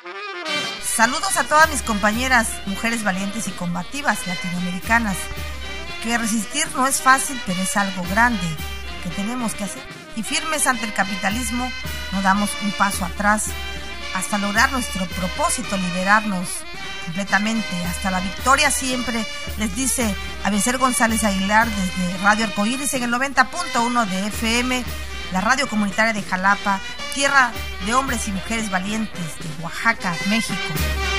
Saludos a todas mis compañeras, mujeres valientes y combativas latinoamericanas, que resistir no es fácil, pero es algo grande que tenemos que hacer. Y firmes ante el capitalismo, no damos un paso atrás hasta lograr nuestro propósito, liberarnos completamente, hasta la victoria siempre, les dice Abiser González Aguilar desde Radio Arcoíris en el 90.1 de FM, la radio comunitaria de Jalapa, tierra de hombres y mujeres valientes de Oaxaca, México.